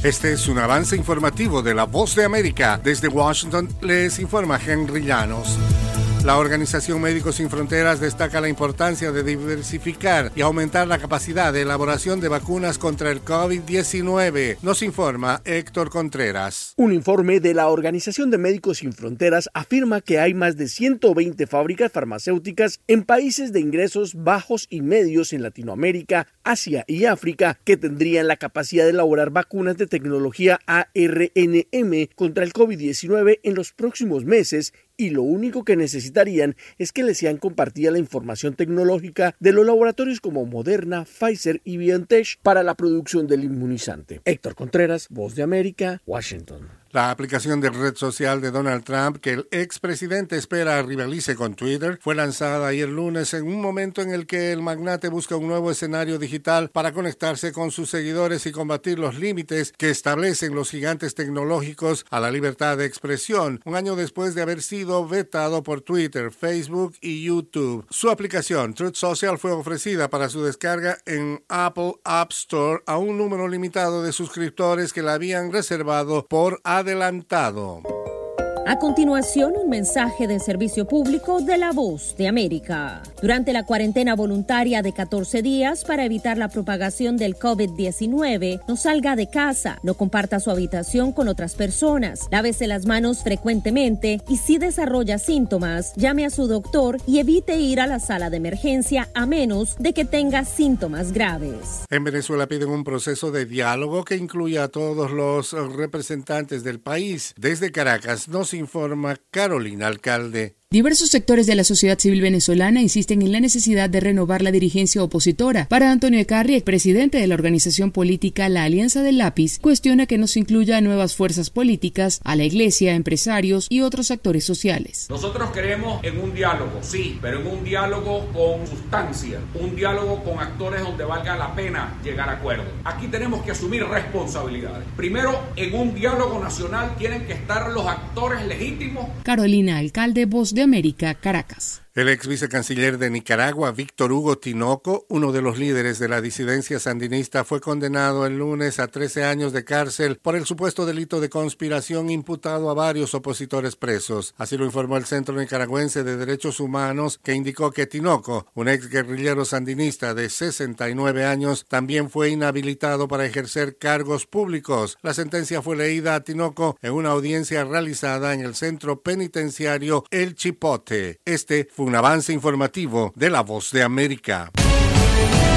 Este es un avance informativo de La Voz de América. Desde Washington les informa Henry Llanos. La Organización Médicos Sin Fronteras destaca la importancia de diversificar y aumentar la capacidad de elaboración de vacunas contra el COVID-19. Nos informa Héctor Contreras. Un informe de la Organización de Médicos Sin Fronteras afirma que hay más de 120 fábricas farmacéuticas en países de ingresos bajos y medios en Latinoamérica, Asia y África que tendrían la capacidad de elaborar vacunas de tecnología ARNM contra el COVID-19 en los próximos meses, y lo único que necesitarían es que les sean compartida la información tecnológica de los laboratorios como Moderna, Pfizer y BioNTech para la producción del inmunizante. Héctor Contreras, Voz de América, Washington. La aplicación de red social de Donald Trump, que el expresidente espera rivalice con Twitter, fue lanzada ayer lunes en un momento en el que el magnate busca un nuevo escenario digital para conectarse con sus seguidores y combatir los límites que establecen los gigantes tecnológicos a la libertad de expresión, un año después de haber sido vetado por Twitter, Facebook y YouTube. Su aplicación, Truth Social, fue ofrecida para su descarga en Apple App Store a un número limitado de suscriptores que la habían reservado por adelantado. A continuación, un mensaje de servicio público de La Voz de América. Durante la cuarentena voluntaria de 14 días para evitar la propagación del COVID-19, no salga de casa, no comparta su habitación con otras personas, lávese las manos frecuentemente y si desarrolla síntomas, llame a su doctor y evite ir a la sala de emergencia a menos de que tenga síntomas graves. En Venezuela piden un proceso de diálogo que incluya a todos los representantes del país. Desde Caracas nos informa Carolina Alcalde. Diversos sectores de la sociedad civil venezolana insisten en la necesidad de renovar la dirigencia opositora. Para Antonio Ecarri, presidente de la organización política La Alianza del Lápiz, cuestiona que no se incluya a nuevas fuerzas políticas, a la iglesia, empresarios y otros actores sociales. Nosotros creemos en un diálogo, sí, pero en un diálogo con sustancia, un diálogo con actores donde valga la pena llegar a acuerdos. Aquí tenemos que asumir responsabilidades. Primero, en un diálogo nacional tienen que estar los actores legítimos. Carolina Alcalde, Voz de América, Caracas. El ex vicecanciller de Nicaragua, Víctor Hugo Tinoco, uno de los líderes de la disidencia sandinista, fue condenado el lunes a 13 años de cárcel por el supuesto delito de conspiración imputado a varios opositores presos. Así lo informó el Centro Nicaragüense de Derechos Humanos, que indicó que Tinoco, un ex guerrillero sandinista de 69 años, también fue inhabilitado para ejercer cargos públicos. La sentencia fue leída a Tinoco en una audiencia realizada en el centro penitenciario El Chipote. Este fue un avance informativo de La Voz de América.